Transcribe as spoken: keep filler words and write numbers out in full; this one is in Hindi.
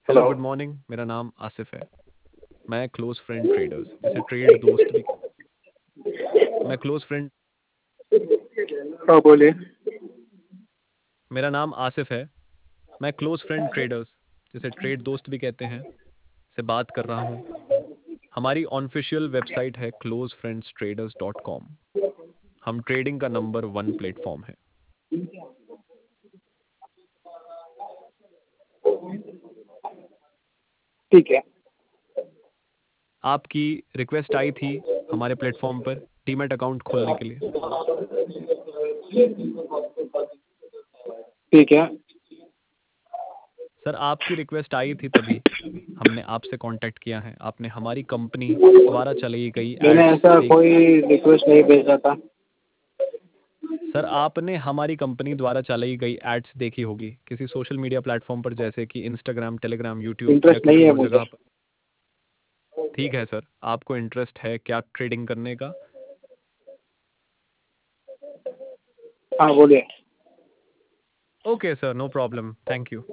Hello, hello. Good morning. मेरा नाम आसिफ है। मैं क्लोज फ्रेंड ट्रेडर्स जिसे ट्रेड दोस्त भी मैं क्लोज फ्रेंड हाँ, बोलिए। मेरा नाम आसिफ है। मैं क्लोज फ्रेंड ट्रेडर्स जिसे ट्रेड दोस्त भी कहते हैं से बात कर रहा हूँ। हमारी ऑफिशियल वेबसाइट है close friends traders dot com. हम ट्रेडिंग का नंबर वन प्लेटफॉर्म है। ठीक है। आपकी रिक्वेस्ट आई थी हमारे प्लेटफॉर्म पर डीमैट अकाउंट खोलने के लिए। ठीक है। सर, आपकी रिक्वेस्ट आई थी तभी हमने आपसे कांटेक्ट किया है। आपने हमारी कंपनी द्वारा चलाई गई मैंने एड्स ऐसा देख कोई रिक्वेस्ट नहीं भेजा था। सर, आपने हमारी कंपनी द्वारा चलाई गई एड्स देखी होगी किसी सोशल मीडिया प्लेटफॉर्म पर, जैसे कि इंस्टाग्राम, टेलीग्राम, यूट्यूब या इंटरेस्ट नहीं किसी है और मुझे। जगह पर। ठीक है सर, आपको इंटरेस्ट है क्या ट्रेडिंग करने का? हाँ, बोलिए। Okay sir, no problem, thank you.